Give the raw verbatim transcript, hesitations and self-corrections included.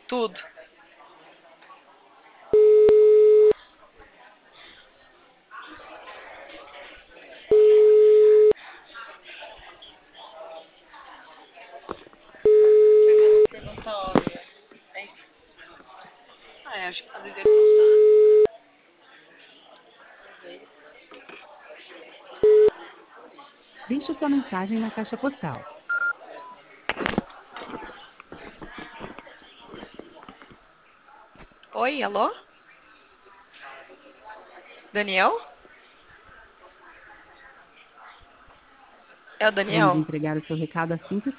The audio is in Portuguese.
Tudo. Perguntório. É isso. Ah, eu acho que às vezes ele não sabe. Talvez. Deixe sua mensagem na caixa postal. Oi, alô? Daniel? É o Vamos Daniel? entregar o seu recado assim que